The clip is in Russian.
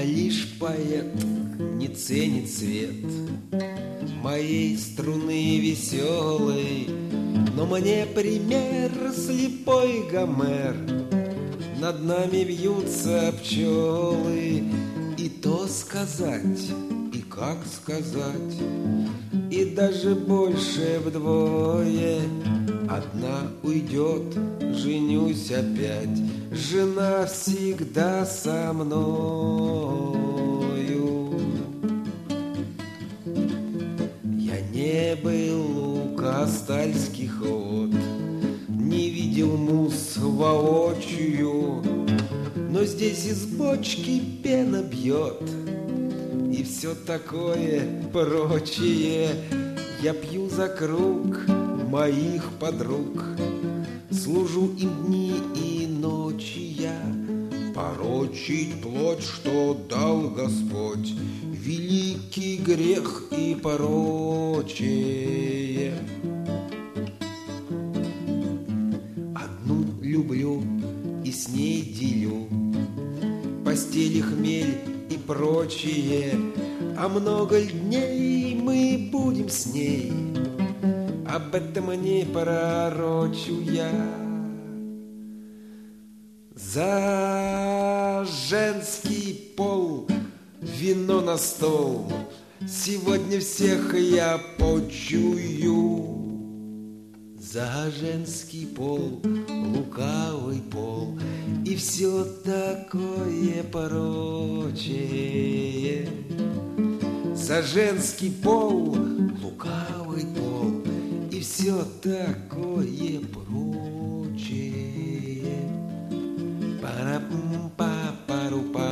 лишь поэт не ценит свет моей струны веселой, но мне пример слепой Гомер. Над нами вьются пчелы, и то сказать, и как сказать, и даже больше вдвое. Одна уйдет, женюсь опять, жена всегда со мною. Я не был у Кастальских вод, не видел мус воочию, но здесь из бочки пена бьет и все такое прочее. Я пью за круг моих подруг, служу им дни и ночи я. Порочить плоть, что дал Господь, великий грех и порочие. Одну люблю и с ней делю постели, хмель и прочее, а много дней мы будем с ней, об этом не пророчу я. За женский пол вино на стол, сегодня всех я почую. За женский пол, лукавый пол, и все такое порочие. За женский пол, лукавый пол, и все такое прочее. Пара-пум-па-пару-па.